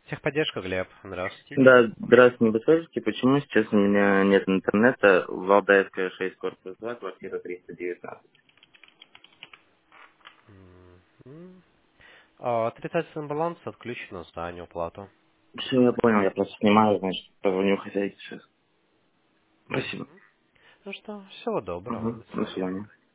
Техподдержка, Глеб. Здравствуйте. Да, здравствуйте, не подскажете, почему сейчас у меня нет интернета в Валдаевская 6, корпус 2, квартира 319? Мгм. Отрицательный баланс отключен на здание оплату. Все, я понял, я просто снимаю, значит, позвоню хозяйке сейчас. Спасибо. Мгм. Ну что, всего доброго. Угу, До до свидания. свидания.